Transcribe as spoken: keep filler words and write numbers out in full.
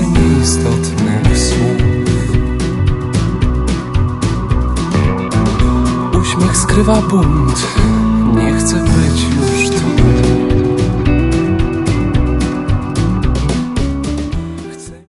nieistotnych słów. Uśmiech skrywa bunt, nie chcę być już